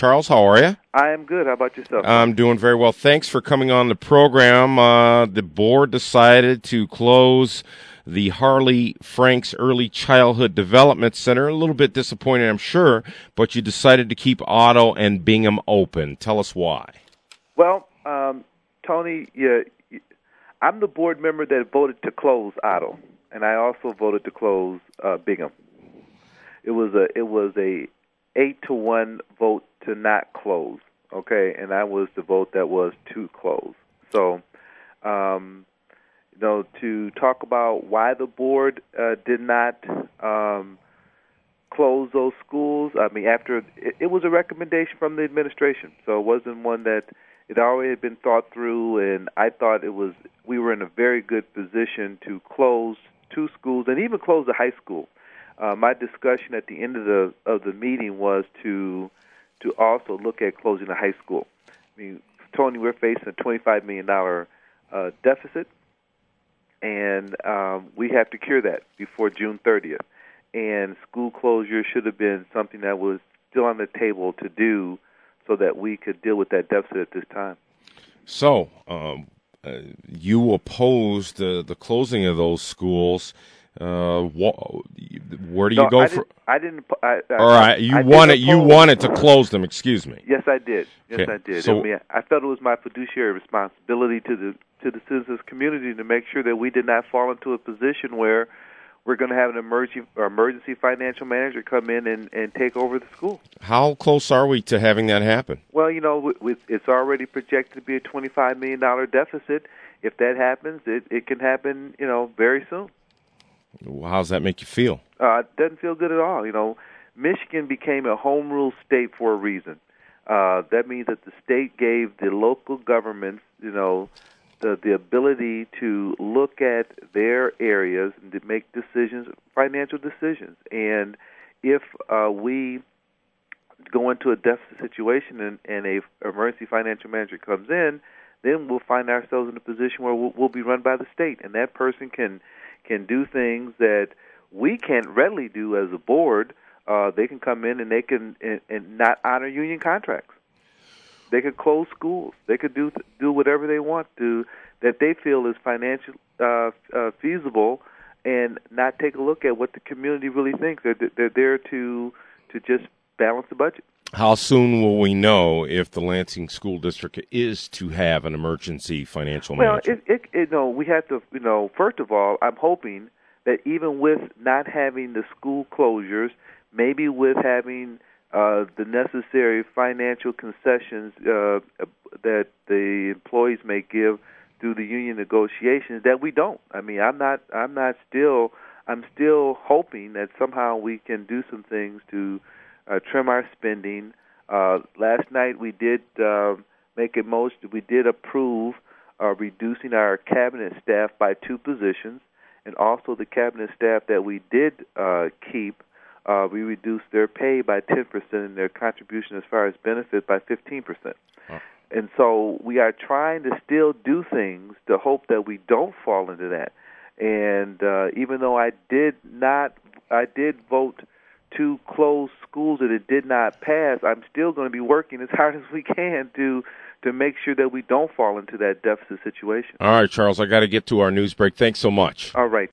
Charles, how are you? I am good. How about yourself? I'm doing very well. Thanks for coming on the program. The board decided to close the Harley Franks Early Childhood Development Center. A little bit disappointed, I'm sure, but you decided to keep Otto and Bingham open. Tell us why. Well, Tony, I'm the board member that voted to close Otto, and I also voted to close Bingham. It was a 8-1 vote to not close. Okay, and I was the vote that was to close. So, to talk about why the board did not close those schools, I mean, after it was a recommendation from the administration, so it wasn't one that it already had been thought through, and I thought we were in a very good position to close 2 schools and even close the high school. My discussion at the end of the meeting was to also look at closing the high school. I mean, Tony, we're facing a $25 million deficit, and we have to cure that before June 30th. And school closure should have been something that was still on the table to do so that we could deal with that deficit at this time. So, you opposed the closing of those schools. Where do you go for? I didn't. All right, you wanted to close them. Excuse me. Yes, I did. Yes, okay. I did. So, I mean, I felt it was my fiduciary responsibility to the citizens community to make sure that we did not fall into a position where we're going to have an emergency financial manager come in and take over the school. How close are we to having that happen? Well, it's already projected to be a $25 million deficit. If that happens, it can happen, very soon. How does that make you feel? It doesn't feel good at all. Michigan became a home rule state for a reason. That means that the state gave the local governments, the ability to look at their areas and to make decisions, financial decisions. And if we go into a deficit situation and a emergency financial manager comes in, then we'll find ourselves in a position where we'll be run by the state, and that person can do things that we can't readily do as a board. They can come in and they can and not honor union contracts. They could close schools. They could do whatever they want to that they feel is financially feasible, and not take a look at what the community really thinks. They're there to just balance the budget. How soon will we know if the Lansing School District is to have an emergency financial manager? Well, we have to, first of all, I'm hoping that even with not having the school closures, maybe with having the necessary financial concessions that the employees may give through the union negotiations, that we don't. I mean, I'm still hoping that somehow we can do some things to trim our spending. Last night we did we did approve reducing our cabinet staff by 2 positions, and also the cabinet staff that we did keep, we reduced their pay by 10% and their contribution as far as benefit by 15%. Oh. And so we are trying to still do things to hope that we don't fall into that. And even though I did vote to close schools that it did not pass, I'm still going to be working as hard as we can to make sure that we don't fall into that deficit situation. All right, Charles, I got to get to our news break. Thanks so much. All right.